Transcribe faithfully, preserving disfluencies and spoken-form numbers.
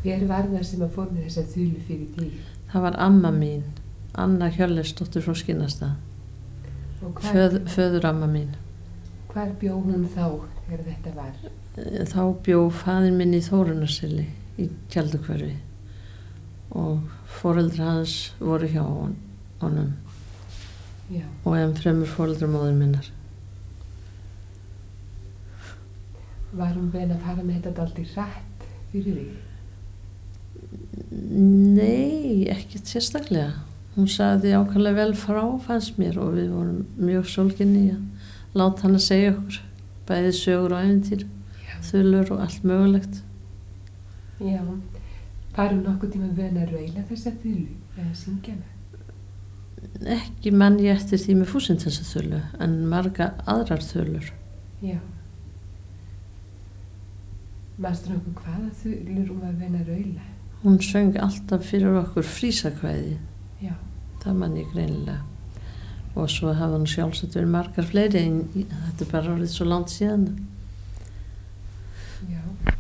Hver var það sem að fór með þessa þulu fyrir því? Það var amma mín, Anna Hjörleifsdóttir frá Skinnastað. Föð, föður amma mín. Hvar bjó hún þá þegar þetta var? Þá bjó faðir minn í Þórunarseli í Tjaldukverfi og foreldrar hans voru hjá hon, honum. Já. Og enn fremur foreldrar móður minnar. Var hún bein að fara með þetta aldrei hratt fyrir því? Nei, ekkert sérstaklega. Hún sagði ákaflega vel frá, fannst mér, og við vorum mjög sólginni að láta hann að segja okkur bæði sögur og ævintýr, þulur og allt mögulegt. Já, var hún nokkuð tíma vön að raula þessa þulu eða syngja hana? Ekki mann ég eftir því með fúsint þessa þulu, en marga aðrar þulur. Já. Manstu nokkuð hvaða þulur hún var vön að raula? Hún söng alltaf fyrir okkur frísakvæði. Já. Það man ég greinilega. Og svo hafa hún sjálfsagt verið margar fleiri en þetta er bara orðið svo langt síðan. Já.